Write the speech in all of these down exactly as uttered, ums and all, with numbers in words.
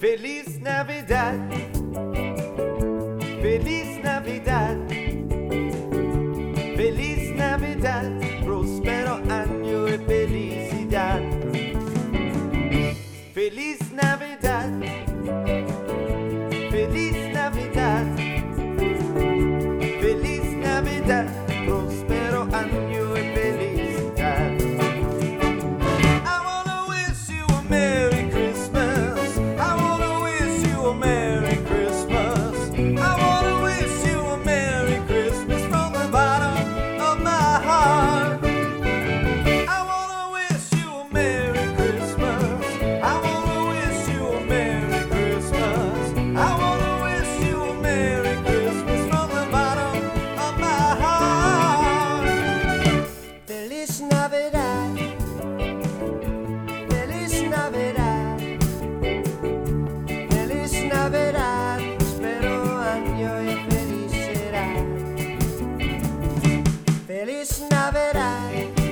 Feliz Navidad, Feliz Navidad, Feliz Navidad, próspero año y felicidad. Feliz Navidad, Feliz Navidad, Feliz Navidad, próspero año y felicidad. I wanna wish you a Merry Christmas. I wanna wish you a Merry Christmas. I wanna wish you a Merry Christmas from the bottom of my heart. I wanna wish you a Merry Christmas. I wanna wish you a Merry Christmas. I wanna wish you a Merry Christmas from the bottom of my heart. Feliz Navidad, Feliz Navidad, Feliz Navidad, próspero año y felicidad. Feliz Navidad,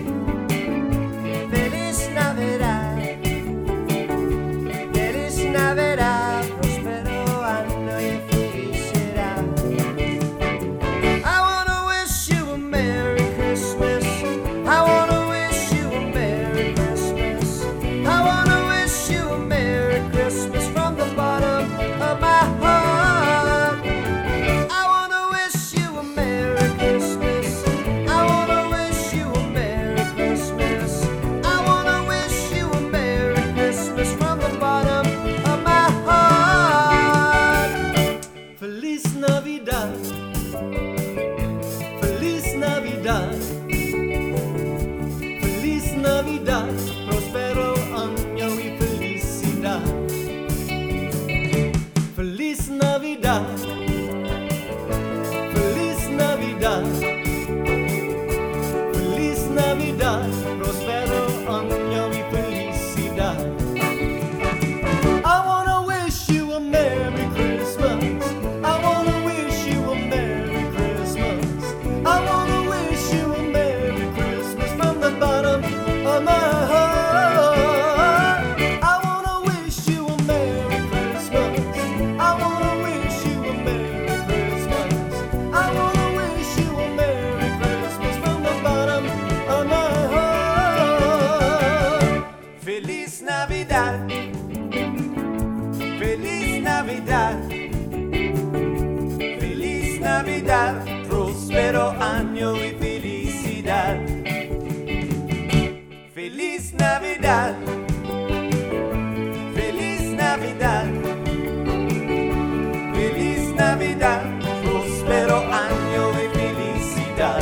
Feliz Navidad, Feliz Navidad, próspero año y felicidad. I wanna wish you a Merry Christmas. I wanna wish you a Merry Christmas. I wanna wish you a Merry Christmas from the bottom of my heart. I wanna wish you a Merry Christmas. I wanna wish you a Merry Christmas. I wanna wish you a Merry Christmas from the bottom of my heart. Feliz Navidad, Feliz Navidad, Feliz Navidad, próspero año y felicidad. Feliz Navidad, Feliz Navidad, Feliz Navidad, próspero año y felicidad. I wanna wish you a Merry Christmas. I wanna wish you a Merry Christmas. I wanna wish you a Merry Christmas from the bottom of my heart. I wanna wish you a Merry Christmas. I wanna wish you a Merry Christmas. I wanna wish you a Merry Christmas from the bottom of my heart. Feliz Navidad, Feliz Navidad, Feliz Navidad, próspero año y felicidad. Feliz Navidad, Feliz Navidad, Feliz Navidad, próspero año y felicidad.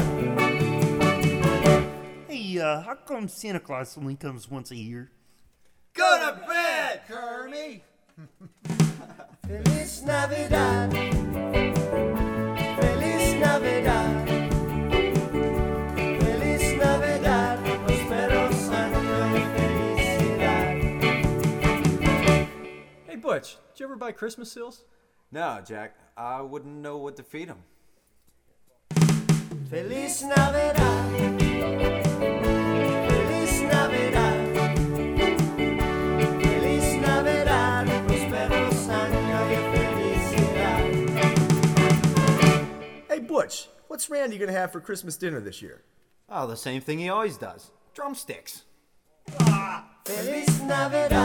Hey, uh, how come Santa Claus only comes once a year? Go to bed, Kermie! Feliz Navidad, Feliz Navidad, Feliz Navidad, prósperos años y felicidad. Hey, Butch, did you ever buy Christmas seals? No, Jack, I wouldn't know what to feed him. Feliz Navidad, Feliz Navidad, Feliz Navidad, prósperos años y felicidad. Hey, Butch, what's Randy gonna have for Christmas dinner this year? Oh, the same thing he always does. Drumsticks. Feliz Navidad.